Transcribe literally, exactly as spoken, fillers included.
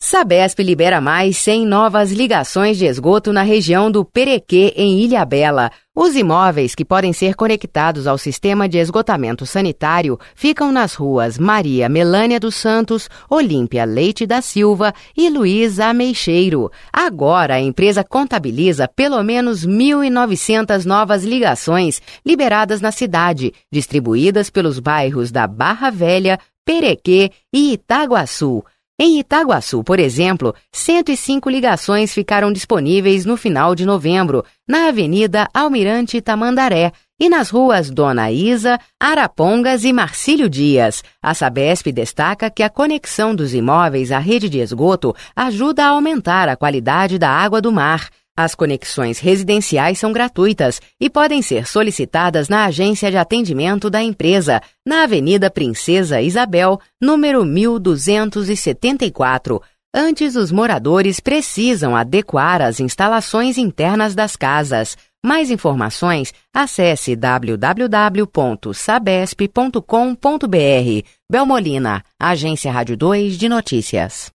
Sabesp libera mais cem novas ligações de esgoto na região do Perequê, em Ilhabela. Os imóveis que podem ser conectados ao sistema de esgotamento sanitário ficam nas ruas Maria Melânia dos Santos, Olímpia Leite da Silva e Luiz Ameixeiro. Agora, a empresa contabiliza pelo menos mil e novecentas novas ligações liberadas na cidade, distribuídas pelos bairros da Barra Velha, Perequê e Itaguaçu. Em Itaguaçu, por exemplo, cento e cinco ligações ficaram disponíveis no final de novembro, na Avenida Almirante Tamandaré e nas ruas Dona Isa, Arapongas e Marcílio Dias. A Sabesp destaca que a conexão dos imóveis à rede de esgoto ajuda a aumentar a qualidade da água do mar. As conexões residenciais são gratuitas e podem ser solicitadas na agência de atendimento da empresa, na Avenida Princesa Isabel, número mil duzentos e setenta e quatro. Antes, os moradores precisam adequar as instalações internas das casas. Mais informações, acesse w w w ponto sabesp ponto com ponto b r. Belmolina, Agência Rádio dois de Notícias.